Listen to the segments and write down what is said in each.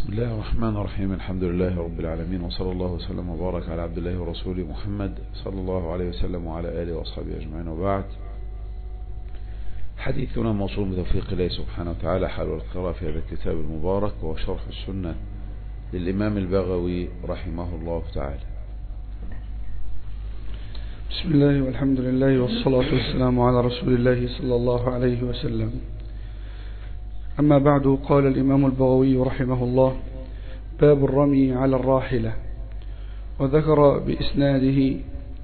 بسم الله الرحمن الرحيم. الحمد لله رب العالمين، وصلى الله وسلم وبارك على عبد الله ورسوله محمد صلى الله عليه وسلم وعلى آله وأصحابه أجمعين، وبعد. حديثنا موصول بتوفيق الله سبحانه وتعالى حول القراءة في هذا الكتاب المبارك، وهو شرح السنة للإمام البغوي رحمه الله تعالى. بسم الله والحمد لله والصلاة والسلام على رسول الله صلى الله عليه وسلم. أما بعد، قال الإمام البغوي رحمه الله: باب الرمي على الراحلة. وذكر بإسناده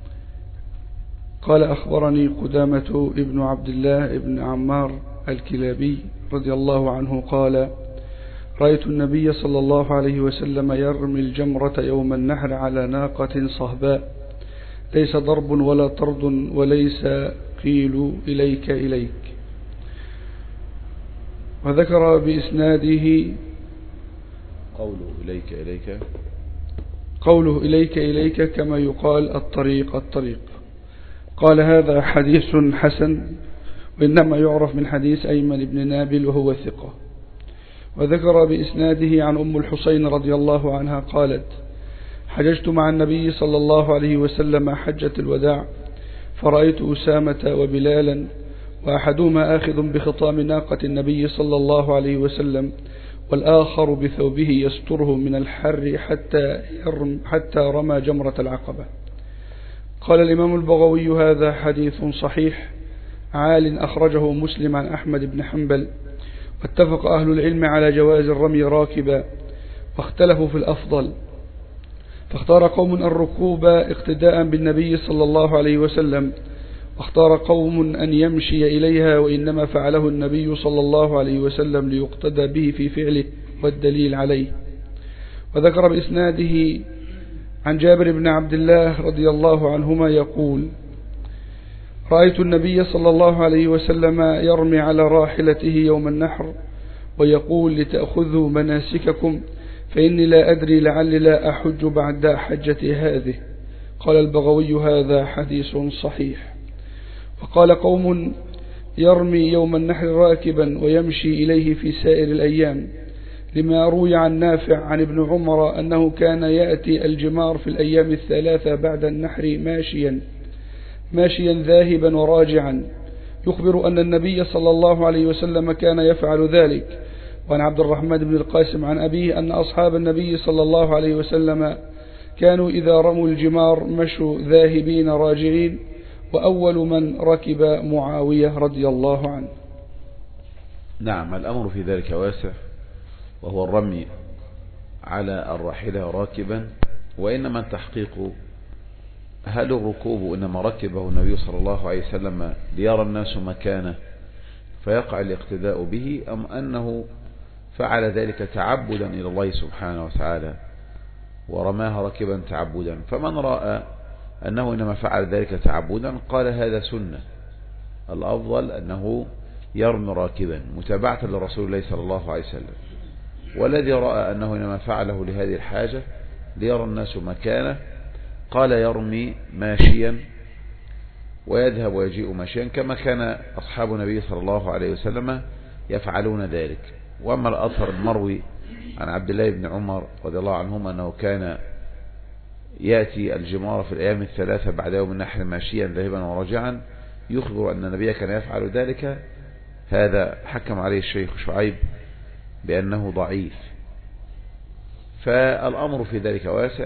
قال: أخبرني قدامة ابن عبد الله ابن عمار الكلابي رضي الله عنه قال: رأيت النبي صلى الله عليه وسلم يرمي الجمرة يوم النحر على ناقة صهباء، ليس ضرب ولا طرد وليس قيل إليك إليك. وذكر بإسناده قوله إليك إليك كما يقال الطريق الطريق. قال: هذا حديث حسن، وإنما يعرف من حديث أيمن بن نابل وهو ثقة. وذكر بإسناده عن أم الحسين رضي الله عنها قالت: حججت مع النبي صلى الله عليه وسلم حجة الوداع، فرأيت أسامة وبلالا، وأحدهما آخذ بخطام ناقة النبي صلى الله عليه وسلم، والآخر بثوبه يستره من الحر حتى رمى جمرة العقبة. قال الإمام البغوي: هذا حديث صحيح عال، أخرجه مسلم عن أحمد بن حنبل. واتفق أهل العلم على جواز الرمي راكبا، واختلفوا في الأفضل، فاختار قوم الركوب اقتداء بالنبي صلى الله عليه وسلم، واختار قوم أن يمشي إليها، وإنما فعله النبي صلى الله عليه وسلم ليقتدى به في فعله والدليل عليه. وذكر بإسناده عن جابر بن عبد الله رضي الله عنهما يقول: رأيت النبي صلى الله عليه وسلم يرمي على راحلته يوم النحر ويقول: لتأخذوا مناسككم، فإني لا أدري لعلي لا أحج بعد حجتي هذه. قال البغوي: هذا حديث صحيح. وقال قوم: يرمي يوم النحر راكبا ويمشي إليه في سائر الأيام، لما روي عن نافع عن ابن عمر أنه كان يأتي الجمار في الأيام الثلاثة بعد النحر ماشيا ذاهبا وراجعا، يخبر أن النبي صلى الله عليه وسلم كان يفعل ذلك. وعن عبد الرحمن بن القاسم عن أبيه أن أصحاب النبي صلى الله عليه وسلم كانوا إذا رموا الجمار مشوا ذاهبين راجعين، وأول من ركب معاوية رضي الله عنه. نعم، الأمر في ذلك واسع، وهو الرمي على الراحلة راكبا. وإنما التحقيق هل الركوب إنما ركبه النبي صلى الله عليه وسلم ليرى الناس مكانه فيقع الاقتداء به، أم أنه فعل ذلك تعبدا إلى الله سبحانه وتعالى ورماها ركبا تعبدا؟ فمن رأى أنه إنما فعل ذلك تعبدا قال هذا سنة، الأفضل أنه يرمي راكبا متابعة لرسول الله صلى الله عليه وسلم. والذي رأى أنه إنما فعله لهذه الحاجة ليرى الناس مكانه قال يرمي ماشيا ويذهب ويجيء ماشيا، كما كان أصحاب النبي صلى الله عليه وسلم يفعلون ذلك. وأما الأثر المروي عن عبد الله بن عمر رضي الله عنهما أنه كان يأتي الجمار في الأيام الثلاثة بعد يوم النحر ماشيا ذاهبا وراجعا، يخبر أن النبي كان يفعل ذلك، هذا حكم عليه الشيخ شعيب بأنه ضعيف. فالأمر في ذلك واسع،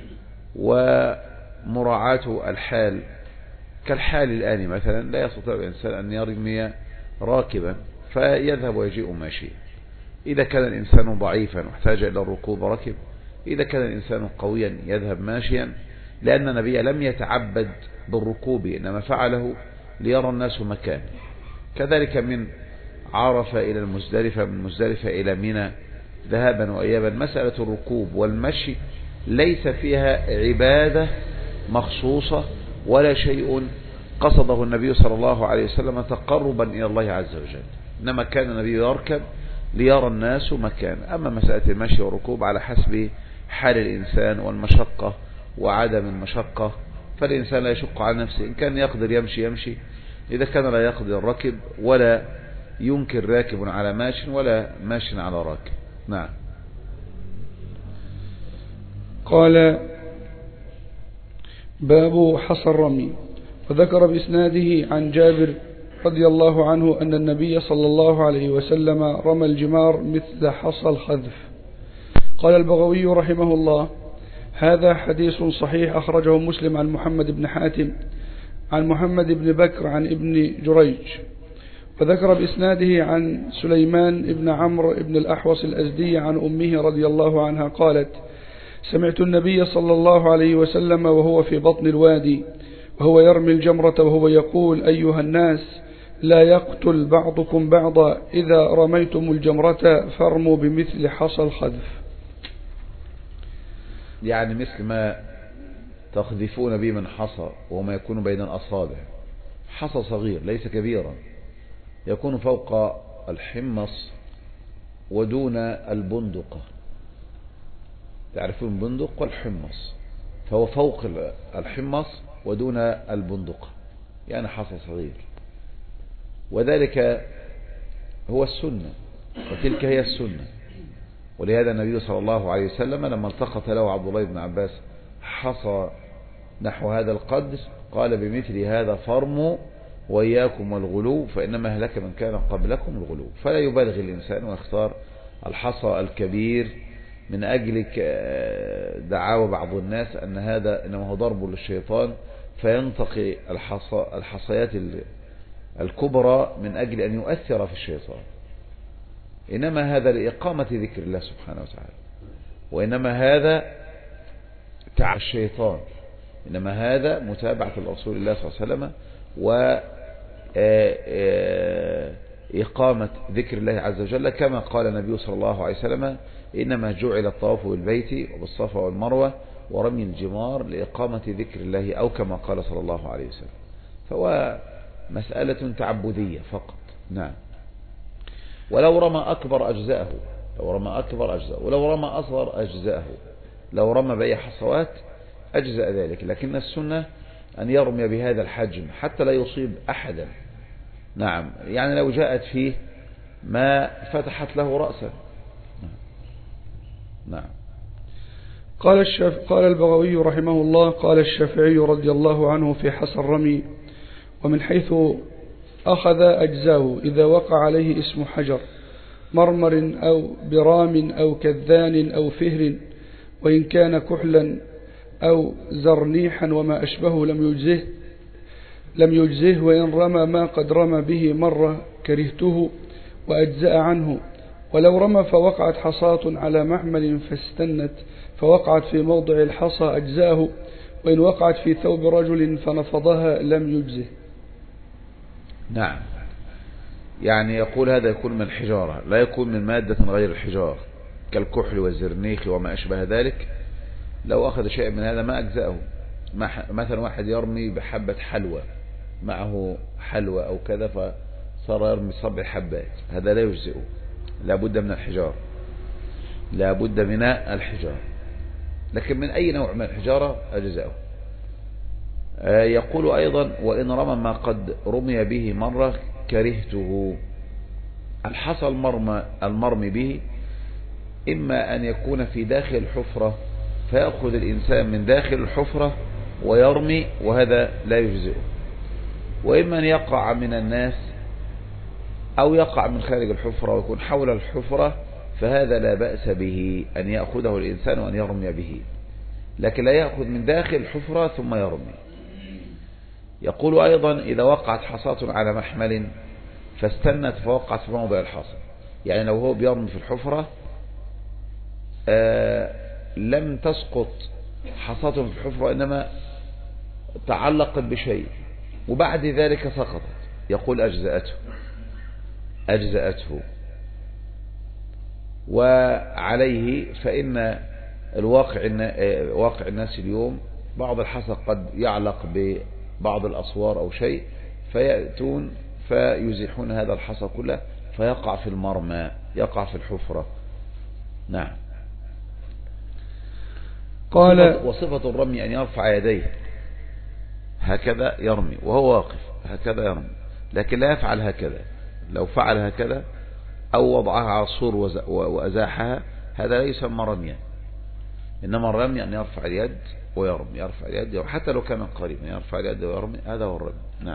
ومراعاة الحال كالحال الآن مثلا لا يستطيع الإنسان أن يرمي راكبا فيذهب ويجيء ماشيا. إذا كان الإنسان ضعيفا واحتاج إلى الركوب ركب، إذا كان الإنسان قويا يذهب ماشيا، لأن النبي لم يتعبد بالركوب إنما فعله ليرى الناس مكانه. كذلك من عرفة إلى المزدلفة، من مزدلفة إلى منى ذهابا وإيابا، مسألة الركوب والمشي ليس فيها عبادة مخصوصة ولا شيء قصده النبي صلى الله عليه وسلم تقربا إلى الله عز وجل، إنما كان النبي يركب ليرى الناس مكان. أما مسألة المشي والركوب على حسب حال الإنسان والمشقة وعدم المشقة، فالإنسان لا يشق على نفسه، إن كان يقدر يمشي يمشي، إذا كان لا يقدر الركب، ولا ينكر راكب على ماش ولا ماش على راكب. نعم. قال باب حصى الرمي. وذكر بإسناده عن جابر رضي الله عنه أن النبي صلى الله عليه وسلم رمى الجمار مثل حصى الخذف. قال البغوي رحمه الله هذا حديث صحيح أخرجه مسلم عن محمد بن حاتم عن محمد بن بكر عن ابن جريج. وذكر بإسناده عن سليمان بن عمرو بن الأحوص الأزدي عن أمه رضي الله عنها قالت سمعت النبي صلى الله عليه وسلم وهو في بطن الوادي وهو يرمي الجمرة وهو يقول أيها الناس لا يقتل بعضكم بعضا إذا رميتم الجمرة فارموا بمثل حصى الخذف. يعني مثل ما تخذفون به من حصى وما يكون بين الأصابع، حصى صغير ليس كبيرا يكون فوق الحمص ودون البندقة. تعرفون البندق والحمص، فهو فوق الحمص ودون البندقة، يعني حصى صغير. وذلك هو السنة وتلك هي السنة. ولهذا النبي صلى الله عليه وسلم لما التقط له عبد الله بن عباس حصى نحو هذا القدر قال بمثل هذا فارموا وإياكم والغلو فإنما أهلك من كان قبلكم الغلو. فلا يبالغ الإنسان ويختار الحصى الكبير من أجل دعاوى بعض الناس أن هذا إنما هو ضرب للشيطان فينتقي الحصيات الكبرى من أجل أن يؤثر في الشيطان. إنما هذا لإقامة ذكر الله سبحانه وتعالى، وإنما هذا تعب الشيطان، إنما هذا متابعة الرسول الله صلى الله عليه وسلم وإقامة ذكر الله عز وجل، كما قال النبي صلى الله عليه وسلم إنما جعل الطواف بالبيت وبالصفا والمروة ورمي الجمار لإقامة ذكر الله، أو كما قال صلى الله عليه وسلم. فهو مسألة تعبدية فقط. نعم. ولو رمى أكبر أجزاءه، ولو رمى أصغر أجزاءه، لو رمى بأي حصوات أجزاء ذلك، لكن السنة أن يرمي بهذا الحجم حتى لا يصيب أحدا. نعم، يعني لو جاءت فيه ما فتحت له رأسا. نعم. قال البغوي رحمه الله قال الشافعي رضي الله عنه في حصى الرمي ومن حيث أخذ أجزاه إذا وقع عليه اسم حجر مرمر أو برام أو كذان أو فهر وإن كان كحلا أو زرنيحا وما أشبه لم يجزه وإن رمى ما قد رمى به مرة كرهته وأجزأ عنه. ولو رمى فوقعت حصاة على محمل فاستنت فوقعت في موضع الحصى أجزاه وإن وقعت في ثوب رجل فنفضها لم يجزه. نعم، يعني يقول هذا يكون من الحجارة، لا يكون من مادة غير الحجار كالكحل والزرنيخ وما أشبه ذلك. لو أخذ شيء من هذا ما أجزأه. مثلا واحد يرمي بحبة حلوى، معه حلوى أو كذا فصار يرمي 7 حبات، هذا لا يجزئه، لابد من الحجار، لابد من الحجار. لكن من أي نوع من الحجارة أجزأه. يقول أيضا وإن رمى ما قد رمي به مرة كرهته. الحصى المرمي به إما أن يكون في داخل الحفرة فيأخذ الإنسان من داخل الحفرة ويرمي وهذا لا يجزئه، وإما أن يقع من الناس أو يقع من خارج الحفرة ويكون حول الحفرة، فهذا لا بأس به أن يأخذه الإنسان وأن يرمي به، لكن لا يأخذ من داخل الحفرة ثم يرمي. يقول أيضا إذا وقعت حصاة على محمل فاستنت فوقعت في موضع الحصى، يعني لو هو بيرمي في الحفرة لم تسقط حصاة في الحفرة إنما تعلقت بشيء وبعد ذلك سقطت، يقول أجزأته. وعليه فإن واقع الناس اليوم بعض الحصى قد يعلق ببعض الأسوار أو شيء فيأتون فيزيحون هذا الحصى كله فيقع في المرمى، يقع في الحفرة. نعم. قال وصفة الرمي أن يرفع يديه هكذا يرمي وهو واقف هكذا يرمي، لكن لا يفعل هكذا. لو فعل هكذا أو وضعها على الصور وأزاحها هذا لا يسمى رميا، إنما الرمي أن يرفع اليد ويرمي، يرفع اليد حتى لو كان قريبا، يرفع اليد ويرمي، هذا هو الرمي. نعم.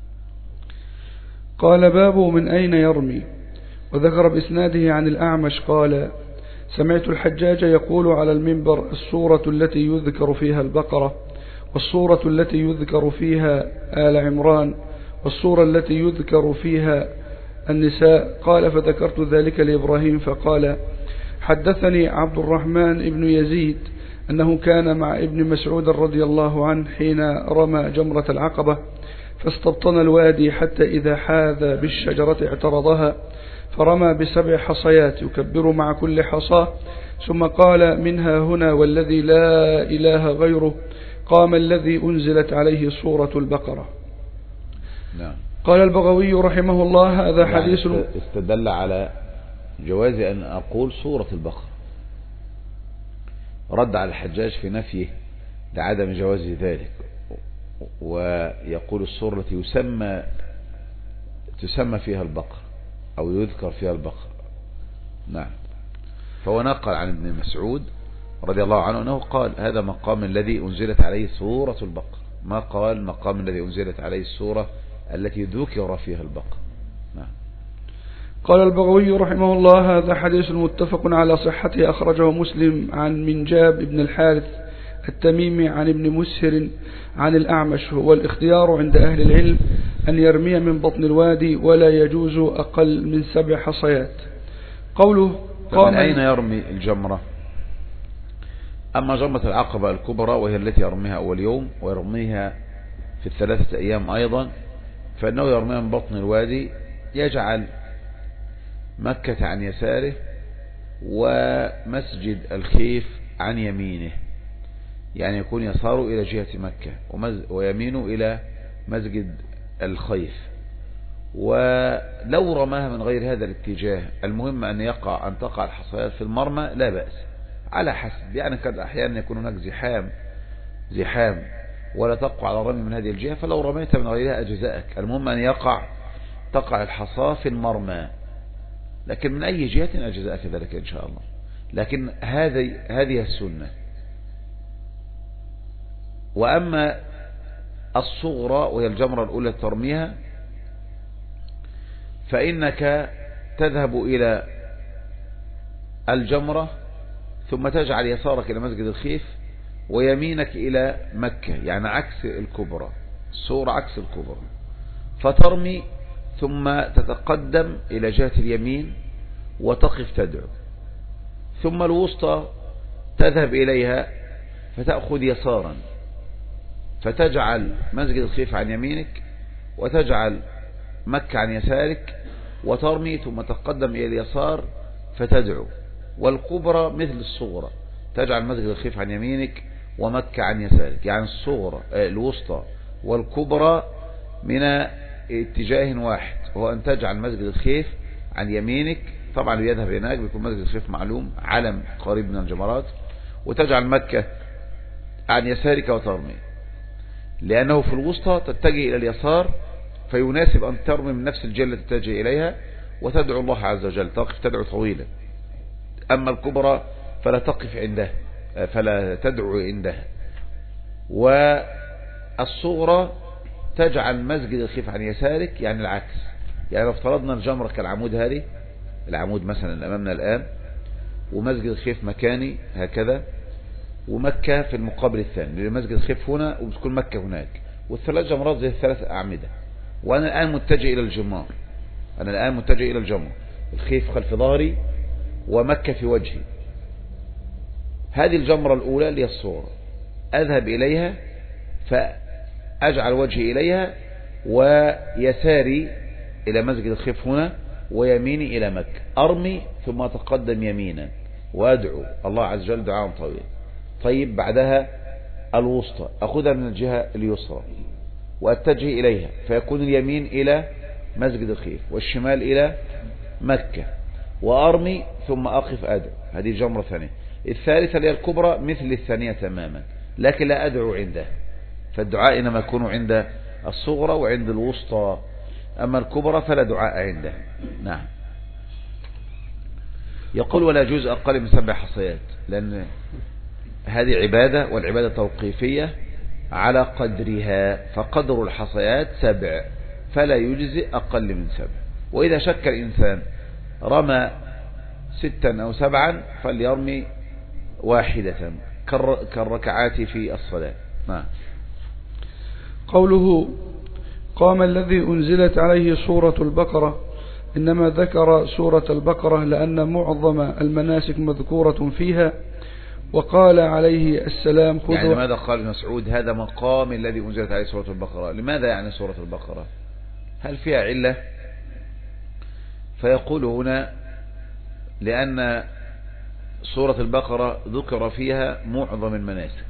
قال باب من أين يرمي. وذكر بإسناده عن الأعمش قال سمعت الحجاج يقول على المنبر السورة التي يذكر فيها البقرة، والسورة التي يذكر فيها آل عمران، والسورة التي يذكر فيها النساء. قال فذكرت ذلك لإبراهيم فقال حدثني عبد الرحمن بن يزيد أنه كان مع ابن مسعود رضي الله عنه حين رمى جمرة العقبة فاستبطن الوادي حتى إذا حاذ بالشجرة اعترضها فرمى ب7 حصيات يكبر مع كل حصاة، ثم قال منها هنا والذي لا إله غيره قام الذي أنزلت عليه سورة البقرة. نعم. قال البغوي رحمه الله هذا حديث استدل على جواز أن أقول سورة البقرة، رد على الحجاج في نفيه لعدم جواز ذلك، ويقول السورة التي تسمى فيها البقرة أو يذكر فيها البقرة. نعم. فهو نقل عن ابن مسعود رضي الله عنه أنه قال هذا مقام الذي أنزلت عليه سورة البقرة، ما قال مقام الذي أنزلت عليه السورة التي ذكر فيها البقرة. نعم. قال البغوي رحمه الله هذا حديث متفق على صحته أخرجه مسلم عن منجاب بن الحارث التميمي عن ابن مسهر عن الأعمش. هو الاختيار عند أهل العلم أن يرمي من بطن الوادي ولا يجوز أقل من 7 حصيات. قوله من أين يرمي الجمرة؟ أما جمرة العقبة الكبرى وهي التي يرميها أول يوم ويرميها في 3 أيام أيضا، فإنه يرميها من بطن الوادي، يجعل مكة عن يساره ومسجد الخيف عن يمينه، يعني يكون يساره إلى جهة مكة ويمينه إلى مسجد الخيف. ولو رماها من غير هذا الاتجاه، المهم أن تقع الحصيات في المرمى لا بأس، على حسب، يعني قد أحيانا يكون هناك زحام ولا تقع على الرمي من هذه الجهة، فلو رميت من غيرها أجزاءك، المهم أن تقع الحصى في المرمى، لكن من أي جهة أجزاءك ذلك إن شاء الله. لكن هذه السنة. وأما الصغرى وهي الجمرة الأولى ترميها، فإنك تذهب إلى الجمرة ثم تجعل يسارك إلى مسجد الخيف ويمينك إلى مكة، يعني عكس الكبرى، الصغرى عكس الكبرى، فترمي ثم تتقدم إلى جهة اليمين وتقف تدعو، ثم الوسطى تذهب إليها فتأخذ يسارا فتجعل مسجد الخيف عن يمينك وتجعل مكة عن يسارك وترمي، ثم تقدم إلى اليسار فتدعو. والكبرى مثل الصغرى، تجعل مسجد الخيف عن يمينك ومكة عن يسارك، يعني الوسطى والكبرى من اتجاه واحد، وهو أن تجعل مسجد الخيف عن يمينك، طبعا يذهب هناك بيكون مسجد الخيف معلوم علم قريب من الجمرات، وتجعل مكة عن يسارك وترمي، لأنه في الوسطى تتجه إلى اليسار، فيناسب أن ترمي من نفس الجهة التي تتجه إليها وتدعو الله عز وجل، تقف تدعو طويلا. أما الكبرى فلا تقف عندها، فلا تدعو عندها. والصغرى تجعل مسجد الخيف عن يسارك، يعني العكس، يعني لو افترضنا الجمرة كالعمود هذه، العمود مثلا أمامنا الآن، ومسجد الخيف مكاني هكذا، ومكة في المقابل الثاني، مسجد الخيف هنا وبتكون مكة هناك، والثلاث جمرات زي الثلاث أعمدة، وأنا الآن متجه إلى الجمار، الخيف خلف ظهري ومكة في وجهي. هذه الجمرة الأولى اللي هي الصورة، أذهب إليها فأجعل وجهي إليها ويساري إلى مسجد الخيف هنا ويميني إلى مكة، أرمي ثم أتقدم يمينا وأدعو الله عز وجل دعاء طويل. طيب بعدها الوسطى أخذها من الجهة اليسرى وأتجه إليها، فيكون اليمين إلى مسجد الخيف والشمال إلى مكة، وأرمي ثم أقف أدعو. هذه جمرة ثانية. الثالثة اللي هي الكبرى مثل الثانية تماما، لكن لا أدعو عندها، فالدعاء إنما يكون عند الصغرى وعند الوسطى، أما الكبرى فلا دعاء عندها. نعم. يقول ولا يجوز أقل من 7 حصيات، لأن هذه عبادة، والعبادة توقيفية على قدرها، فقدر الحصيات 7 فلا يجزئ أقل من 7. وإذا شك الإنسان رمى 6 أو 7 فليرمي واحدة كالركعات في الصلاة. نعم. قوله قام الذي أنزلت عليه سورة البقرة، إنما ذكر سورة البقرة لأن معظم المناسك مذكورة فيها. وقال عليه السلام خذوا، يعني ماذا قال ابن مسعود؟ هذا مقام الذي أنزلت عليه سورة البقرة. لماذا يعني سورة البقرة؟ هل فيها علة؟ فيقول هنا لأن سورة البقرة ذكر فيها معظم المناسك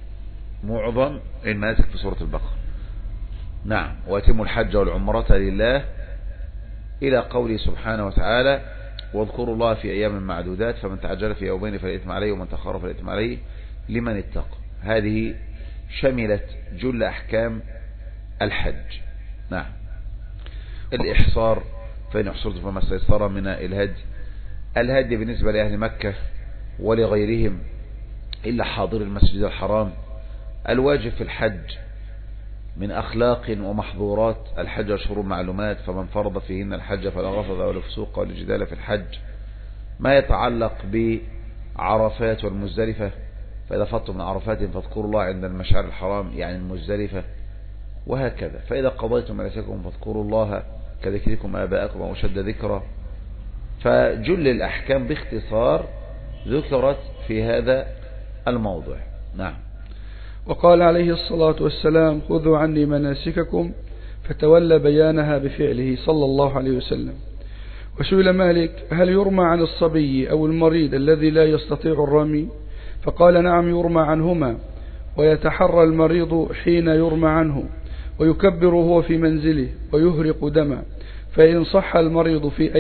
في سورة البقرة. نعم. واتموا الحج والعمرة لله إلى قوله سبحانه وتعالى واذكروا الله في أيام معدودات فمن تعجل في يومين فلا إثم عليه ومن تأخر فلا إثم عليه لمن اتقى. هذه شملت جل أحكام الحج. نعم. الإحصار فإن أحصرتم فما استيسر من الهدي بالنسبة لأهل مكة ولغيرهم إلا حاضر المسجد الحرام. الواجب في الحج من أخلاق ومحظورات الحج أشهر معلومات، فمن فرض فيهن الحج فلا رفث ولا فسوق ولا جدال في الحج. ما يتعلق بعرفات والمزدلفة، فإذا فضتم من عرفات فاذكروا الله عند المشعر الحرام يعني المزدلفة، وهكذا. فإذا قضيتم مناسككم فاذكروا الله كذكركم آباءكم أو أشد ذكرا. فجل الأحكام باختصار ذكرت في هذا الموضوع. نعم. وقال عليه الصلاة والسلام خذوا عني مناسككم، فتولى بيانها بفعله صلى الله عليه وسلم. وسئل مالك هل يرمى عن الصبي أو المريض الذي لا يستطيع الرمي؟ فقال نعم يرمى عنهما، ويتحرى المريض حين يرمى عنه، ويكبر هو في منزله ويهرق دما، فإن صح المريض في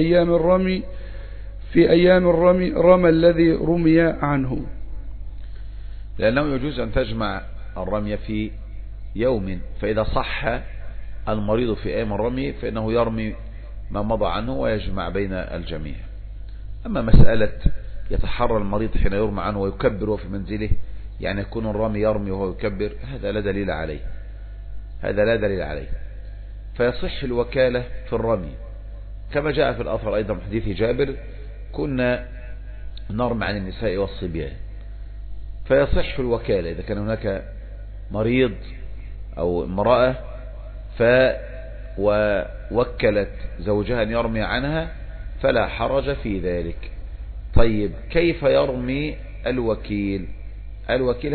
أيام الرمي رمى الذي رمي عنه. لأنه يجوز أن تجمع الرمي في يوم، فإذا صح المريض في أيام الرمي فإنه يرمي ما مضى عنه ويجمع بين الجميع. أما مسألة يتحرى المريض حين يرمى عنه ويكبر في منزله، يعني يكون الرمي يرمي وهو يكبر، هذا لا دليل عليه. فيصح الوكالة في الرمي كما جاء في الأثر أيضا من حديث جابر كنا نرمي عن النساء والصبيان، فيصح الوكالة إذا كان هناك مريض أو امرأة ووكلت زوجها أن يرمي عنها فلا حرج في ذلك. طيب كيف يرمي الوكيل؟ الوكيل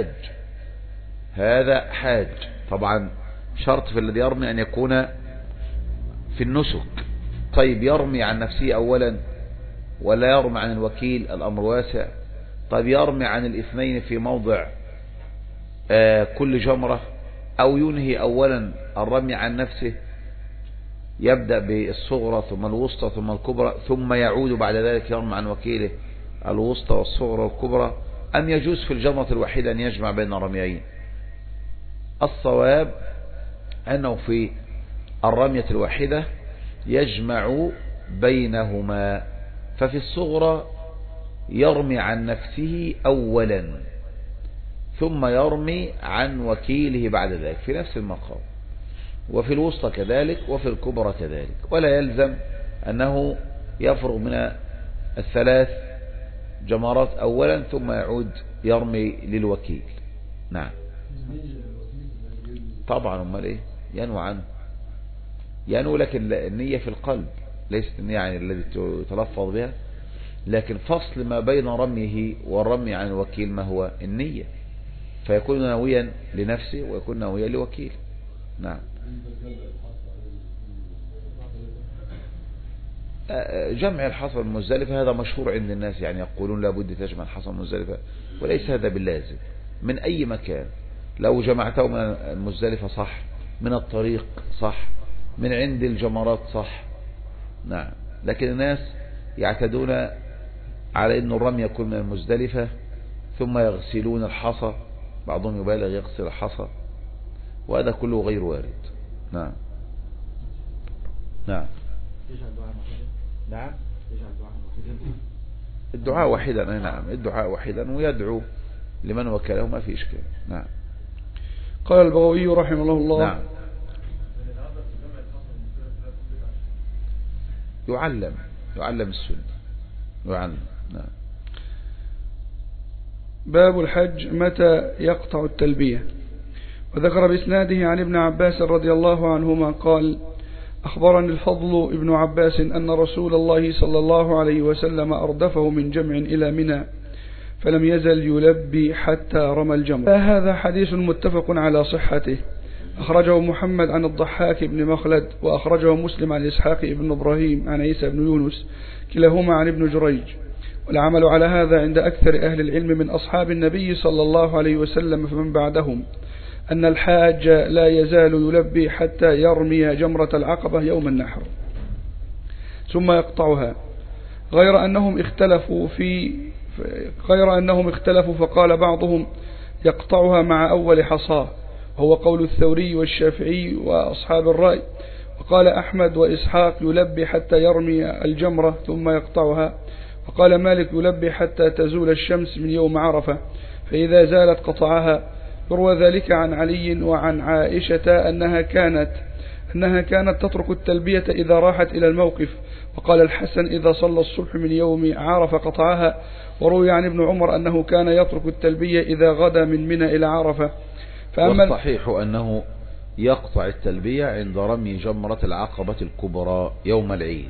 هذا حاج طبعا، شرط في الذي يرمي أن يكون في النسك. طيب يرمي عن نفسه أولا ولا يرمي عن الوكيل؟ الأمر واسع. طيب يرمي عن الاثنين في موضع كل جمرة، أو ينهي أولا الرمي عن نفسه، يبدأ بالصغرى ثم الوسطى ثم الكبرى ثم يعود بعد ذلك يرمي عن وكيله الوسطى والصغرى والكبرى، أم يجوز في الجمرة الواحدة أن يجمع بين رميين؟ الصواب أنه في الرمية الواحدة يجمع بينهما، ففي الصغرى يرمي عن نفسه أولا ثم يرمي عن وكيله بعد ذلك في نفس المقام، وفي الوسطى كذلك وفي الكبرى كذلك، ولا يلزم أنه يفرغ من الثلاث جمرات أولا ثم يعود يرمي للوكيل. نعم طبعا. امال ايه؟ ينوى عنه، ينوى، لكن النية في القلب ليست النية يعني الذي تلفظ بها، لكن فصل ما بين رميه والرمي عن الوكيل ما هو النية، فيكون ناويا لنفسه ويكون ناويا لوكيل. نعم. جمع الحصى المزدلفة هذا مشهور عند الناس، يعني يقولون لابد تجمع الحصى المزدلفة، وليس هذا باللازم. من أي مكان لو جمعته من المزدلفة صح، من الطريق صح، من عند الجمرات صح. نعم. لكن الناس يعتدون على أن الرمي يكون من المزدلفة ثم يغسلون الحصى، بعضهم يبالغ يغسل الحصى، وهذا كله غير وارد. نعم. نعم. نعم. الدعاء واحدا. نعم الدعاء واحدا، ويدعو لمن وكله ما في إشكال. نعم. قال البغوي رحمه الله. نعم. يعلم السنة، يعلم. نعم. باب الحج متى يقطع التلبية. وذكر بإسناده عن ابن عباس رضي الله عنهما قال: أخبرني الفضل ابن عباس أن رسول الله صلى الله عليه وسلم أردفه من جمع إلى منى فلم يزل يلبي حتى رمى الجمر. هذا حديث متفق على صحته، أخرجه محمد عن الضحاك بن مخلد، وأخرجه مسلم عن إسحاق بن إبراهيم عن عيسى بن يونس، كلاهما عن ابن جريج. والعمل على هذا عند أكثر أهل العلم من أصحاب النبي صلى الله عليه وسلم فمن بعدهم، أن الحاج لا يزال يلبي حتى يرمي جمرة العقبة يوم النحر ثم يقطعها، غير أنهم اختلفوا فقال بعضهم يقطعها مع أول حصاه، وهو قول الثوري والشافعي وأصحاب الرأي. وقال أحمد وإسحاق يلبي حتى يرمي الجمرة ثم يقطعها. وقال مالك يلبي حتى تزول الشمس من يوم عرفة، فإذا زالت قطعها. يروى ذلك عن علي وعن عائشة أنها كانت تترك التلبية إذا راحت إلى الموقف. وقال الحسن إذا صلى الصبح من يوم عرفة قطعها. وروي عن ابن عمر أنه كان يترك التلبية إذا غدا من منى إلى عرفة. والصحيح أنه يقطع التلبية عند رمي جمرة العقبة الكبرى يوم العيد،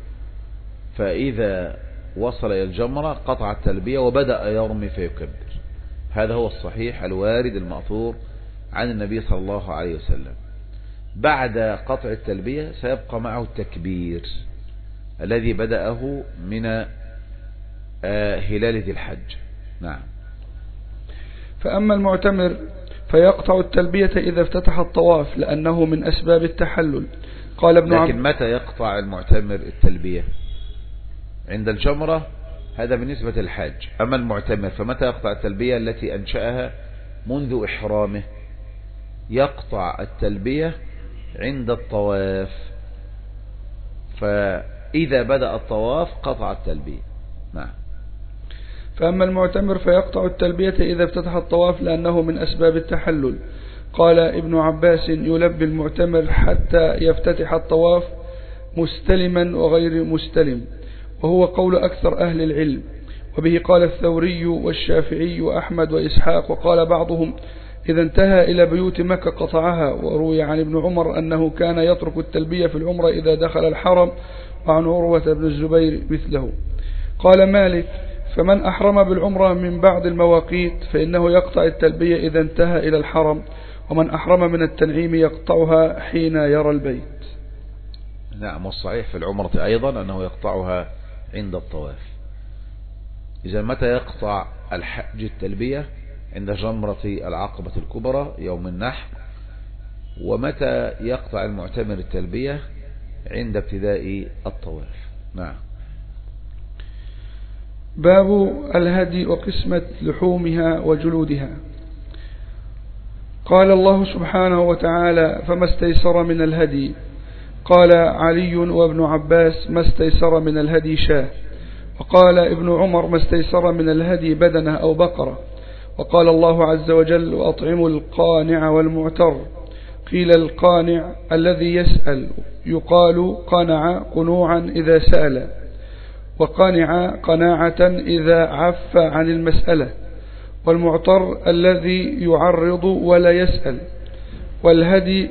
فإذا وصل إلى الجمرة قطع التلبية وبدأ يرمي فيكبر. هذا هو الصحيح الوارد المأثور عن النبي صلى الله عليه وسلم. بعد قطع التلبية سيبقى معه التكبير الذي بدأه من هلال ذي الحج. نعم. فأما المعتمر فيقطع التلبية إذا افتتح الطواف لأنه من أسباب التحلل. قال ابن لكن متى يقطع المعتمر التلبية؟ عند الجمرة، هذا بالنسبة للحاج. أما المعتمر فمتى يقطع التلبية التي أنشأها منذ إحرامه؟ يقطع التلبية عند الطواف، فإذا بدأ الطواف قطع التلبية. نعم. فأما المعتمر فيقطع التلبية إذا افتتح الطواف لأنه من أسباب التحلل. قال ابن عباس يلبي المعتمر حتى يفتتح الطواف مستلما وغير مستلم، وهو قول أكثر أهل العلم، وبه قال الثوري والشافعي وأحمد وإسحاق. وقال بعضهم إذا انتهى إلى بيوت مكة قطعها. وروي عن ابن عمر أنه كان يترك التلبية في العمرة إذا دخل الحرم، وعن عروة بن الزبير مثله. قال مالك فمن أحرم بالعمرة من بعد المواقيت فإنه يقطع التلبية إذا انتهى إلى الحرم، ومن أحرم من التنعيم يقطعها حين يرى البيت. نعم. والصحيح في العمرة أيضا أنه يقطعها عند الطواف. إذا متى يقطع الحج التلبية؟ عند جمرة العقبة الكبرى يوم النحر. ومتى يقطع المعتمر التلبية؟ عند ابتداء الطواف. نعم. باب الهدي وقسمة لحومها وجلودها. قال الله سبحانه وتعالى فما استيسر من الهدي. قال علي وابن عباس ما استيسر من الهدي شاه. وقال ابن عمر ما استيسر من الهدي بدنة أو بقرة. وقال الله عز وجل وأطعموا القانع والمعتر. قيل القانع الذي يسأل، يقال قنع قنوعا إذا سأل، وقانع قناعة إذا عف عن المسألة. والمعتر الذي يعرض ولا يسأل. والهدي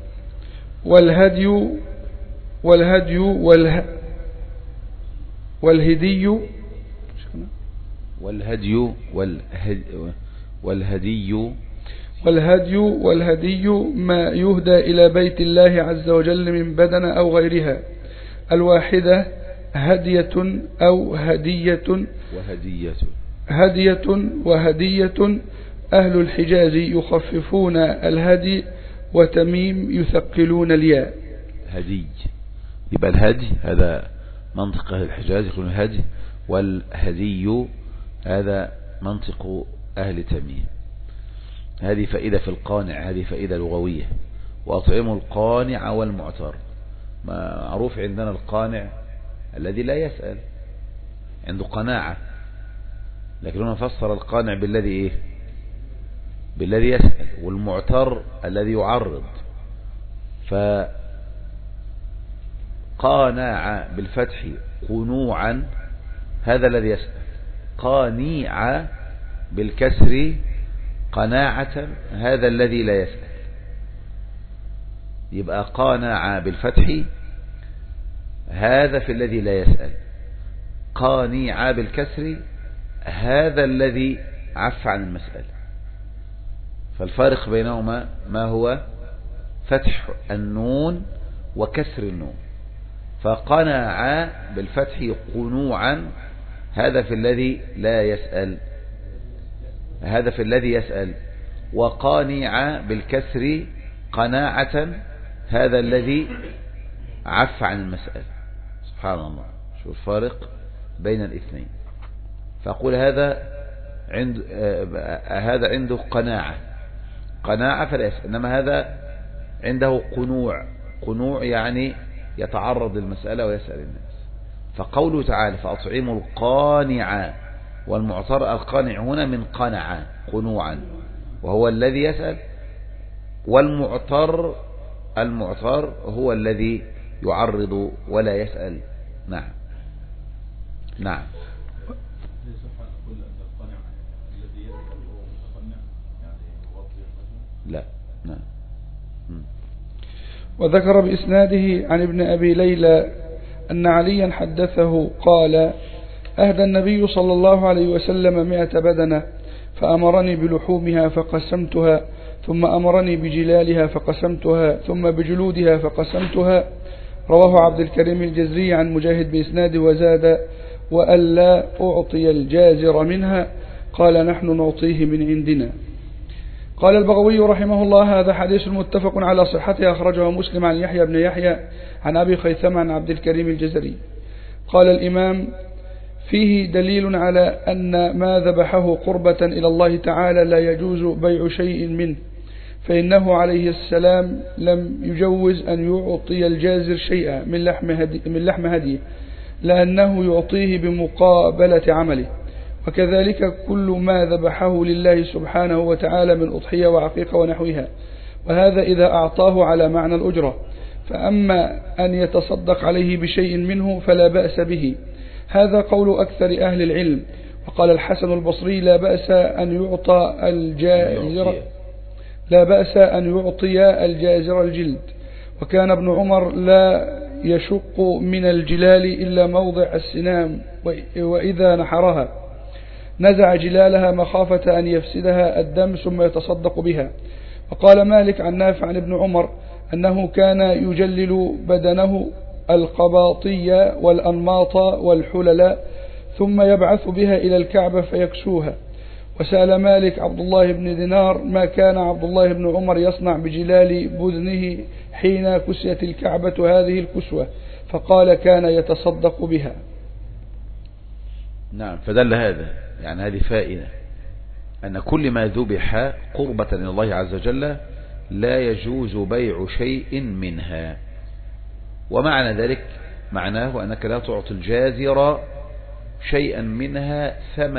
والهدي ما يهدى إلى بيت الله عز وجل من بدنة أو غيرها. الواحدة هدية أو هدية وهدية. أهل الحجاز يخففون الهدي، وتميم يثقلون الياء. هدي يبقى الهدي هذا منطق أهل الحجاز يقولون هدي، والهدي هذا منطق أهل تميم. هذه فائدة في القانع، هذه فائدة لغوية. وأطعموا القانع والمعتر. معروف عندنا القانع الذي لا يسأل، عنده قناعة، لكن هنا فسر القانع بالذي بالذي يسأل، والمعتر الذي يعرض. فقانع بالفتح قنوعا هذا الذي يسأل، قانيع بالكسر قناعة هذا الذي لا يسأل. يبقى قانع بالفتح هذا في الذي لا يسأل، قانيع بالكسر هذا الذي عف عن المسألة. فالفارق بينهما ما هو؟ فتح النون وكسر النون. فقنع بالفتح قنوعا هذا في الذي لا يسأل، هذا في الذي يسأل، وقانع بالكسر قناعة هذا الذي عف عن المسألة. سبحان الله، شو الفارق بين الاثنين. فأقول هذا عنده قناعة فلا يسأل، إنما هذا عنده قنوع يعني يتعرض للمسألة ويسأل الناس. فقوله تعالى فأطعموا القانع، والمعتر القانع هنا من قنع قنوعا وهو الذي يسأل، والمعتر هو الذي يعرض ولا يسأل. نعم نعم. لا نعم. وذكر بإسناده عن ابن أبي ليلى أن عليا حدثه قال أهدى النبي صلى الله عليه وسلم 100 بدنة فأمرني بلحومها فقسمتها، ثم أمرني بجلالها فقسمتها، ثم بجلودها فقسمتها. رواه عبد الكريم الجزري عن مجاهد بإسناده وزاد وألا أعطي الجازر منها، قال نحن نعطيه من عندنا. قال البغوي رحمه الله هذا حديث متفق على صحته، أخرجه مسلم عن يحيى بن يحيى عن أبي خيثمة عن عبد الكريم الجزري. قال الإمام فيه دليل على أن ما ذبحه قربة إلى الله تعالى لا يجوز بيع شيء منه، فإنه عليه السلام لم يجوز أن يعطي الجازر شيئا من لحم هديه، لأنه يعطيه بمقابلة عمله. وكذلك كل ما ذبحه لله سبحانه وتعالى من أضحية وعقيقة ونحوها، وهذا إذا أعطاه على معنى الأجرة. فأما أن يتصدق عليه بشيء منه فلا بأس به، هذا قول أكثر أهل العلم. وقال الحسن البصري لا بأس أن يعطي الجازر الجلد. وكان ابن عمر لا يشق من الجلال إلا موضع السنام، وإذا نحرها نزع جلالها مخافة أن يفسدها الدم ثم يتصدق بها. وقال مالك عن نافع عن ابن عمر أنه كان يجلل بدنه القباطية والأنماط والحلل ثم يبعث بها إلى الكعبة فيكسوها. وسأل مالك عبد الله بن دينار ما كان عبد الله بن عمر يصنع بجلال بدنه حين كسيت الكعبة هذه الكسوة، فقال كان يتصدق بها. نعم. فدل هذا يعني هذه فائدة أن كل ما ذبح قربة إلى الله عز وجل لا يجوز بيع شيء منها. ومعنى ذلك معناه أنك لا تعطي الجازر شيئا منها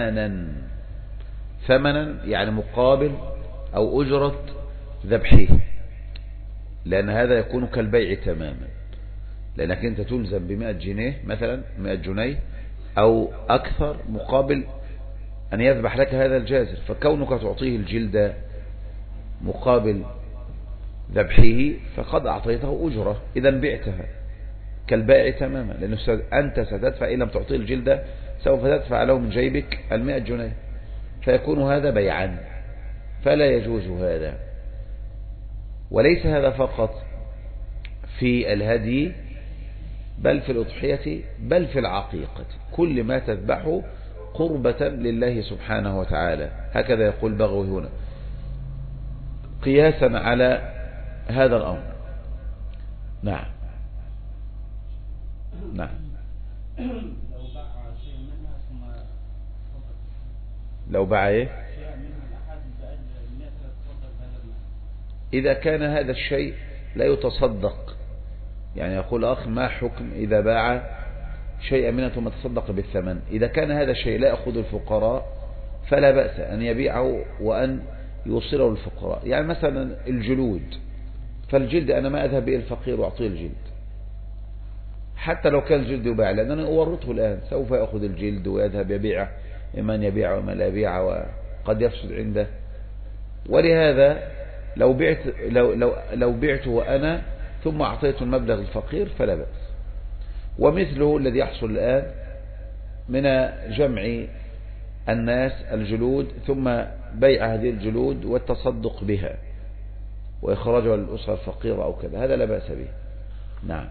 ثمنا يعني مقابل أو أجرة ذبحه، لأن هذا يكون كالبيع تماما، لأنك أنت تلزم ب100 جنيه مثلا 100 جنيه أو أكثر مقابل أن يذبح لك هذا الجازر. فكونك تعطيه الجلد مقابل ذبحه فقد أعطيته أجرة، إذا بعتها كالبائع تماما، لأنه أنت ستدفع إن لم تعطيه الجلد سوف تدفع له من جيبك 100 جنيه، فيكون هذا بيعا، فلا يجوز هذا. وليس هذا فقط في الهدي بل في الأضحية بل في العقيقة، كل ما تذبحه قربة لله سبحانه وتعالى، هكذا يقول بغوي هنا قياسا على هذا الأمر. نعم نعم. لو باع ايه؟ إذا كان هذا الشيء لا يتصدق، يعني يقول أخ ما حكم إذا باع شيئا منه ثم تصدق بالثمن؟ إذا كان هذا الشيء لا يأخذ الفقراء فلا بأس أن يبيعه وأن يوصله للفقراء. يعني مثلا الجلود، فالجلد أنا ما أذهب إلى الفقير وأعطيه الجلد حتى لو كان الجلد يباع، لأن أنا أورطه الآن، سوف يأخذ الجلد ويذهب يبيعه، من يبيع ومن لا يبيع، وقد يفسد عنده. ولهذا لو بعته وأنا ثم أعطيت المبلغ الفقير فلا بأس. ومثله الذي يحصل الآن من جمع الناس الجلود ثم بيع هذه الجلود والتصدق بها وإخراجها للأسرة الفقيرة أو كذا، هذا لا بأس به. نعم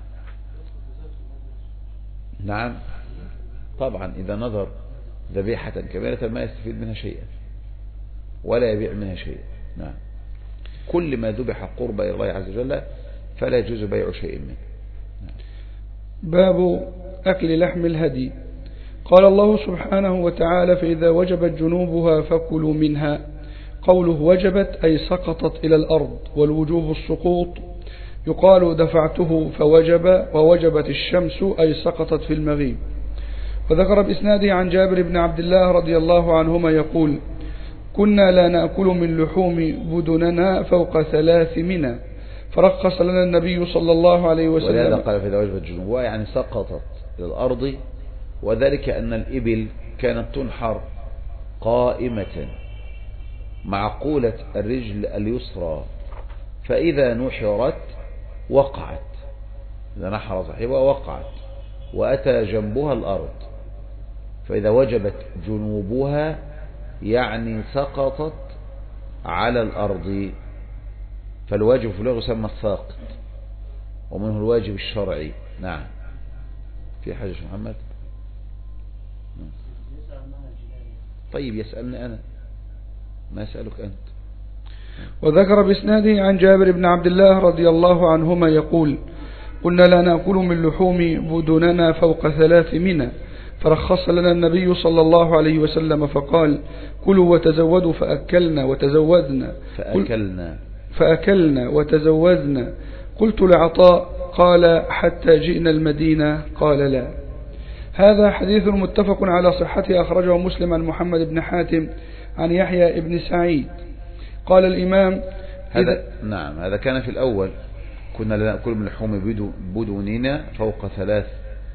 نعم طبعا، إذا نظر ذبيحة كبيرة ما يستفيد منها شيئا ولا يبيع منها شيئا. نعم، كل ما ذبح قرب إلى الله عز وجل فلا يجوز بيع شيء منه. نعم. باب أكل لحم الهدي. قال الله سبحانه وتعالى: فإذا وجبت جنوبها فكلوا منها. قوله وجبت أي سقطت إلى الأرض، والوجوب السقوط. يقال دفعته فوجب، ووجبت الشمس أي سقطت في المغيب. وذكر بإسناده عن جابر بن عبد الله رضي الله عنهما يقول: كنا لا نأكل من لحوم بدننا فوق 3 منى، فرخص لنا النبي صلى الله عليه وسلم. ولهذا قال فإذا وجبت جنوبها يعني سقطت إلى الأرض، وذلك أن الإبل كانت تنحر قائمة معقولة الرجل اليسرى، فإذا نحرت وقعت، إذا نحر صاحبها وقعت وأتى جنبها الأرض، فإذا وجبت جنوبها يعني سقطت على الأرض. فالواجب في اللغة يسمى الساقط، ومنه الواجب الشرعي. نعم، في حاجة محمد؟ طيب يسألني أنا، ما أسألك أنت. وذكر بإسناده عن جابر بن عبد الله رضي الله عنهما يقول: كنا لا نأكل من لحوم بدننا فوق 3 منى، فرخص لنا النبي صلى الله عليه وسلم فقال: كلوا وتزودوا، فأكلنا وتزودنا. قلت لعطاء: قال: حتى جئنا المدينة؟ قال: لا. هذا حديث متفق على صحته، أخرجه مسلم عن محمد بن حاتم عن يحيى بن سعيد. قال الإمام نعم، هذا كان في الأول، كنا لا نأكل من لحوم بدوننا فوق 3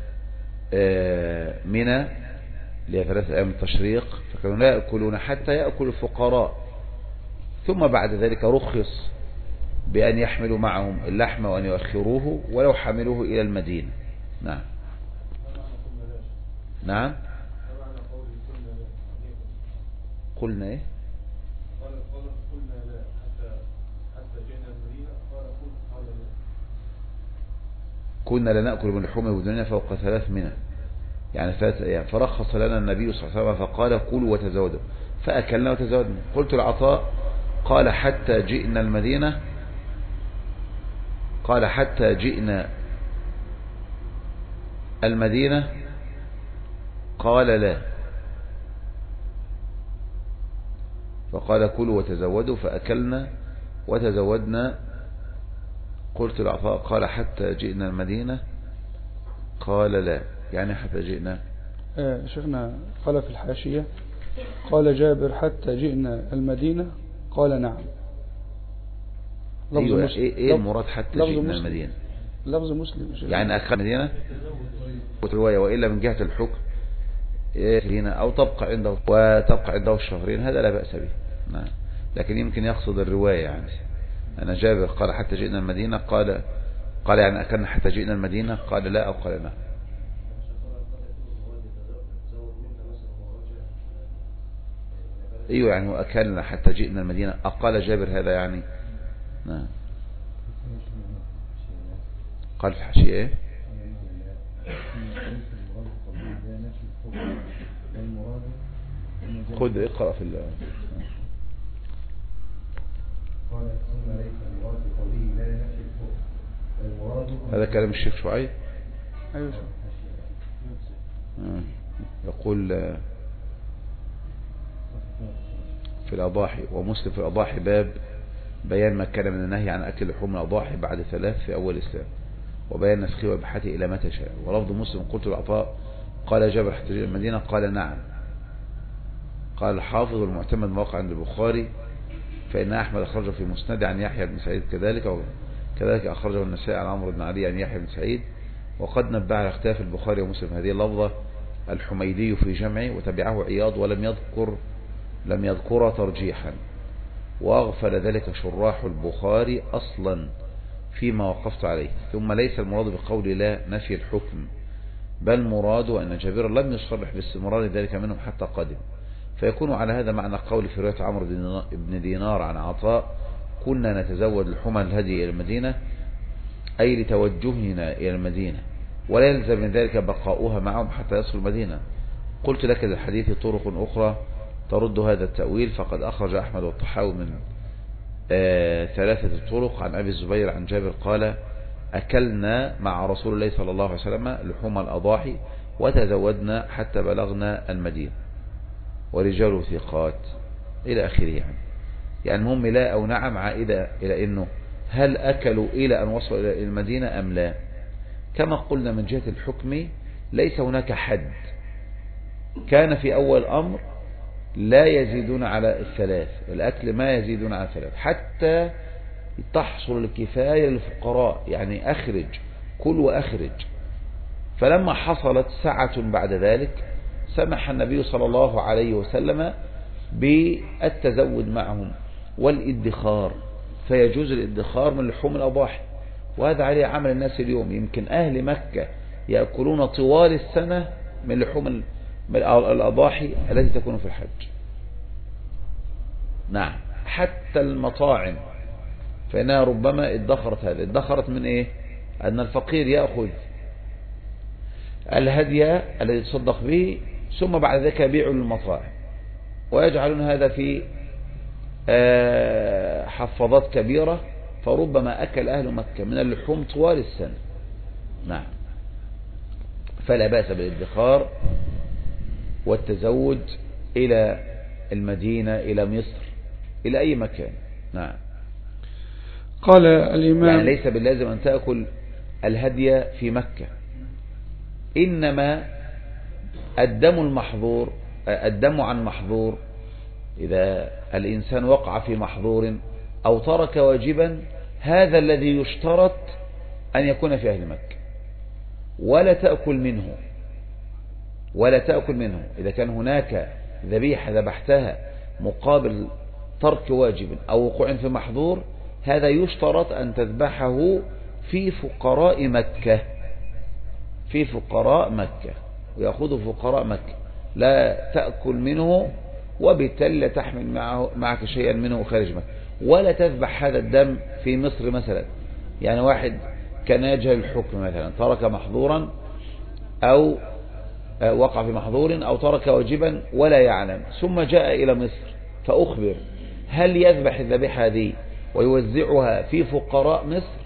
منى، اللي هي 3 أيام التشريق، فكانوا لا يأكلون حتى يأكل الفقراء. ثم بعد ذلك رخص بأن يحملوا معهم اللحم وأن يؤخروه ولو حملوه إلى المدينة. نعم نعم. قلنا ايه؟ كنا لا نأكل من لحوم بدوننا فوق 3 منى، يعني 3 أيام، فرخص لنا النبي صلى الله عليه وسلم فقال: كلوا وتزودوا، فأكلنا وتزودنا. قلت العطاء: قال: حتى جئنا المدينة؟ قال: حتى جئنا المدينة؟ قال: لا. فقال: كلوا وتزودوا، فأكلنا وتزودنا. قلت العطاء: قال: حتى جئنا المدينة؟ قال: لا. يعني حتى جئنا شيخنا قال في الحاشية: قال جابر: حتى جئنا المدينة؟ قال: نعم. أيوة. ايه المراد حتى جئنا المدينة؟ لفظ مسلم يعني أكل المدينة رواية، وإلا من جهة الحكم هنا أو تبقى عنده الشهرين، هذا لا بأس به. نعم، لكن يمكن يقصد الرواية، يعني أنا جابر قال: حتى جئنا المدينة، قال يعني أكلنا حتى جئنا المدينة؟ قال: لا، أو قال: نعم. ايوه، يعني وأكلنا حتى جئنا المدينة، أقال جابر هذا يعني. نعم. قال في حشية ايه؟ خذ اقرأ في هذا كلام الشيخ شعيب. أيوة. يقول في الأضاحي، ومسلم في الأضاحي باب بيان ما كان من النهي عن أكل لحوم الأضاحي بعد 3 في أول الإسلام، وبيان نسخه وإباحته إلى متى شاء. ولفظ مسلم: قلت العطاء: قال جابر: حتى جئنا المدينة؟ قال: نعم. قال الحافظ: والمعتمد موقع عند البخاري فإن أحمد أخرجه في مسند عن يحيى بن سعيد كذلك أخرجه النسائي عن عمرو بن علي عن يحيى بن سعيد. وقد نبه على اختلاف البخاري ومسلم هذه اللفظة الحميدي في جمعه، وتبعه عياض لم يذكر ترجيحا، وأغفل ذلك شراح البخاري أصلا فيما وقفت عليه. ثم ليس المراد بقول لا نفي الحكم، بل مراد أن جابر لم يصرح باستمرار ذلك منهم حتى قدم، فيكون على هذا معنى قول في رواية عمرو بن دينار عن عطاء: كنا نتزود لحوم الهدي إلى المدينة، أي لتوجهنا إلى المدينة، ولا يلزم من ذلك بقاؤها معهم حتى يصل المدينة. قلت لك للحديث طرق أخرى ترد هذا التأويل، فقد أخرج أحمد والطحاوي من 3 طرق عن أبي الزبير عن جابر قال: أكلنا مع رسول الله صلى الله عليه وسلم لحوم الأضاحي وتزودنا حتى بلغنا المدينة ورجال ثقات إلى آخره. يعني هم لا أو نعم عائدة إلى أنه هل أكلوا إلى أن وصلوا إلى المدينة أم لا. كما قلنا من جهة الحكم ليس هناك حد، كان في أول الأمر لا يزيدون على 3، الأكل ما يزيدون على 3 حتى تحصل الكفاية للفقراء، يعني أخرج كل وأخرج. فلما حصلت سعة بعد ذلك سمح النبي صلى الله عليه وسلم بالتزود معهم والادخار، فيجوز الادخار من لحوم الأضاحي، وهذا عليه عمل الناس اليوم. يمكن أهل مكة يأكلون طوال السنة من لحوم الأضاحي التي تكون في الحج. نعم، حتى المطاعم فإنها ربما ادخرت من إيه؟ أن الفقير يأخذ الهدي الذي يتصدق به ثم بعد ذلك يبيعه للمطاعم، ويجعلون هذا في حفاظات كبيرة، فربما أكل أهل مكة من اللحوم طوال السنة. نعم، فلا بأس بالادخار والتزود إلى المدينة، إلى مصر، إلى أي مكان. نعم. قال الإمام يعني ليس باللازم أن تأكل الهدي في مكة، إنما الدم عن محظور، إذا الإنسان وقع في محظور أو ترك واجبا، هذا الذي يشترط أن يكون في أهل مكة، ولا تأكل منه إذا كان هناك ذبيحة ذبحتها مقابل ترك واجب أو وقوع في محظور، هذا يشترط أن تذبحه في فقراء مكة، ويأخذ فقراء مكة، لا تأكل منه، وبالتالي لا تحمل معك شيئا منه خارج مكة، ولا تذبح هذا الدم في مصر مثلا. يعني واحد كان يجهل الحكم مثلا، ترك محظورا أو وقع في محظور أو ترك واجبا ولا يعلم، ثم جاء إلى مصر فأخبر، هل يذبح الذبيحة هذه ويوزعها في فقراء مصر؟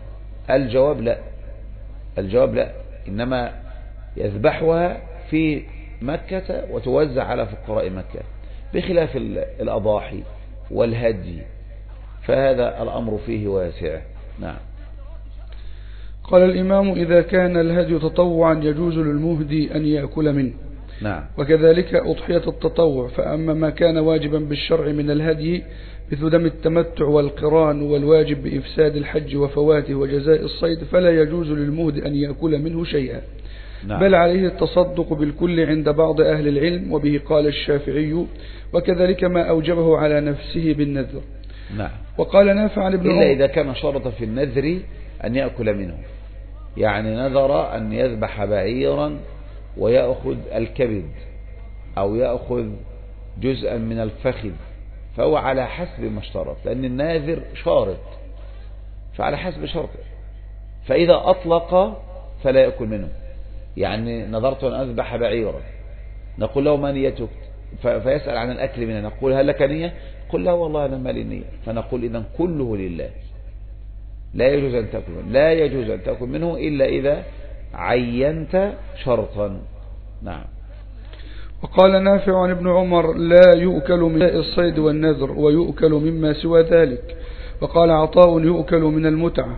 الجواب لا، إنما يذبحها في مكة وتوزع على فقراء مكة، بخلاف الأضاحي والهدي، فهذا الأمر فيه واسع. نعم. قال الإمام: إذا كان الهدي تطوعا يجوز للمهدي أن يأكل منه. نعم. وكذلك أضحية التطوع، فأما ما كان واجبا بالشرع من الهدي مثل دم التمتع والقران والواجب بإفساد الحج وفواته وجزاء الصيد، فلا يجوز للمهدي أن يأكل منه شيئا. نعم. بل عليه التصدق بالكل عند بعض أهل العلم، وبه قال الشافعي، وكذلك ما أوجبه على نفسه بالنذر. نعم. وقال نافع عن ابن عمر: إلا إذا كان شرط في النذر أن يأكل منه، يعني نذر أن يذبح بعيرا ويأخذ الكبد أو يأخذ جزءا من الفخذ، فهو على حسب ما اشترط، لأن الناذر شارط، فعلى حسب شرطه. فإذا أطلق فلا يأكل منه. يعني نذرت أن أذبح بعيرا، نقول له: ما نيتك؟ فيسأل عن الأكل منه، نقول: هل لك نية؟ قل: لا والله أنا ما لي نية. فنقول: إذن كله لله، لا يجوز أن تأكل منه إلا إذا عينت شرطا. نعم. وقال نافع عن ابن عمر: لا يؤكل من الصيد والنذر، ويؤكل مما سوى ذلك. وقال عطاء: يؤكل من المتعة.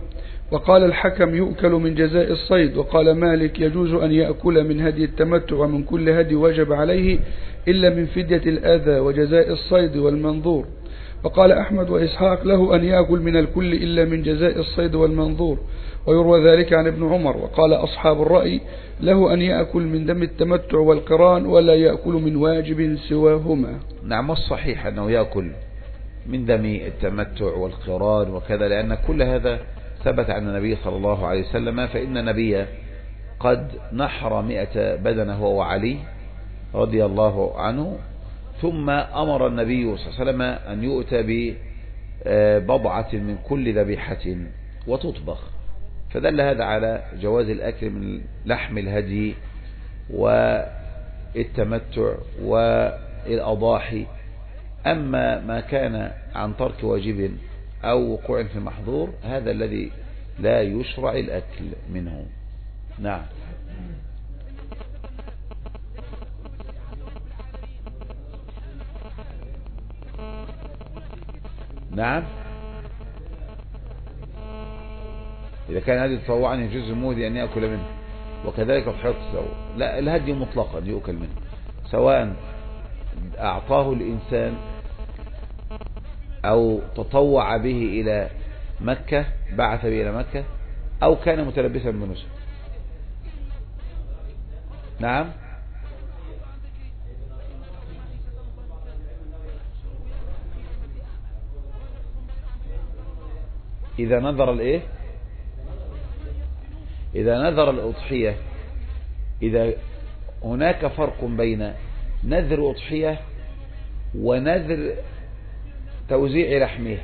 وقال الحكم يؤكل من جزاء الصيد. وقال مالك يجوز أن يأكل من هدي التمتع ومن كل هدي وجب عليه إلا من فدية الأذى وجزاء الصيد والمنظور. وقال أحمد وإسحاق له أن يأكل من الكل إلا من جزاء الصيد والمنظور، ويروى ذلك عن ابن عمر. وقال أصحاب الرأي له أن يأكل من دم التمتع والقران ولا يأكل من واجب سواهما. نعم، الصحيح أنه يأكل من دم التمتع والقران وكذا، لأن كل هذا ثبت عن النبي صلى الله عليه وسلم. فإن النبي قد نحر 100 بدنة هو وعلي رضي الله عنه، ثم أمر النبي صلى الله عليه وسلم أن يؤتى ببضعة من كل ذبيحة وتطبخ، فدل هذا على جواز الأكل من لحم الهدي والتمتع والأضاحي. أما ما كان عن ترك واجب أو وقوع في محظور هذا الذي لا يشرع الأكل منه. نعم. نعم، إذا كان هذه تطوعا يجوز المهدي أن يأكل منه، وكذلك الحيض تسوى. لا، الهدي مطلقا يؤكل منه، سواء أعطاه الإنسان أو تطوع به إلى مكة، بعث به إلى مكة، أو كان متلبسا بنسك. نعم. إذا نذر الإيه؟ إذا نذر الأضحية، إذا هناك فرق بين نذر أضحية ونذر توزيع لحمها.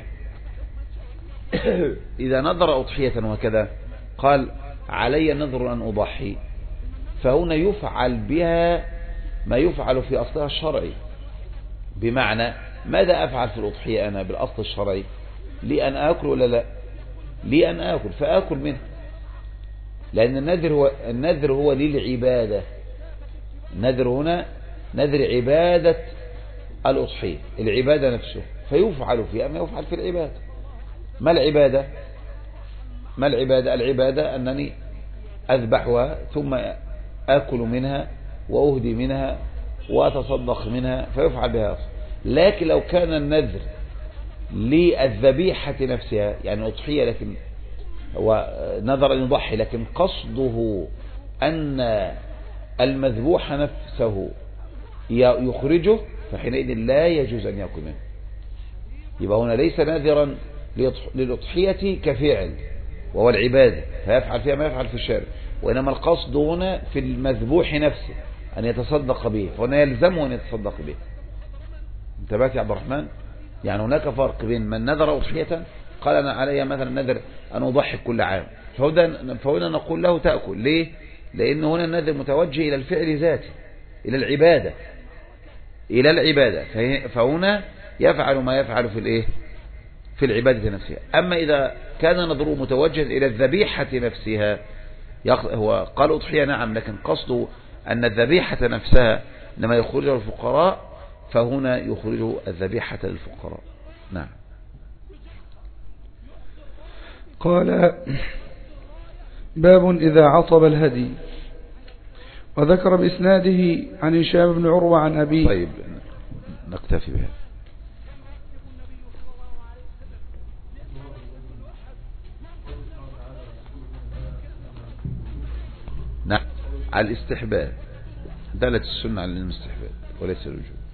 إذا نذر أضحية وكذا قال علي نذر أن أضحي، فهنا يفعل بها ما يفعل في أصلها الشرعي. بمعنى ماذا أفعل في الأضحية أنا بالأصل الشرعي؟ لي أن آكل ولا لا؟ لي أن آكل، فآكل منه، لأن النذر هو للعبادة. النذر هنا نذر عبادة الأضحية، العبادة نفسه، فيفعل فيها ما يفعل في العبادة. ما العبادة؟ ما العبادة؟ العبادة أنني أذبحها ثم آكل منها وأهدي منها وأتصدق منها، فيفعل بها. لكن لو كان النذر للذبيحة نفسها، يعني أضحية لكن هو نذر أن يضحي لكن قصده أن المذبوح نفسه يخرجه، فحينئذ لا يجوز أن يأكل منه. يبقى هنا ليس ناذرا للأضحية كفعل وهو العبادة فيفعل فيها ما يفعل في الشارع، وإنما القصد هنا في المذبوح نفسه أن يتصدق به، فهنا يلزمه أن يتصدق به. انتبهت يا عبد الرحمن؟ يعني هناك فرق بين من نذر أضحية قال أنا علي مثلا نذر أن أضحي كل عام، فهنا نقول له تأكل. ليه؟ لأن هنا النذر متوجه إلى الفعل ذاته، إلى العبادة، إلى العبادة، فهنا يفعل ما يفعل في الإيه؟ في العبادة نفسها. أما إذا كان نظره متوجه إلى الذبيحة نفسها، هو قال أضحية نعم، لكن قصده أن الذبيحة نفسها لما يخرجها الفقراء، فهنا يخرج الذبيحة للفقراء. نعم. قال باب إذا عطب الهدي، وذكر بإسناده عن هشام بن عروة عن أبيه. طيب نكتفي بها. نعم، على الاستحباب، دلت السنة على الاستحباب وليس الوجوب.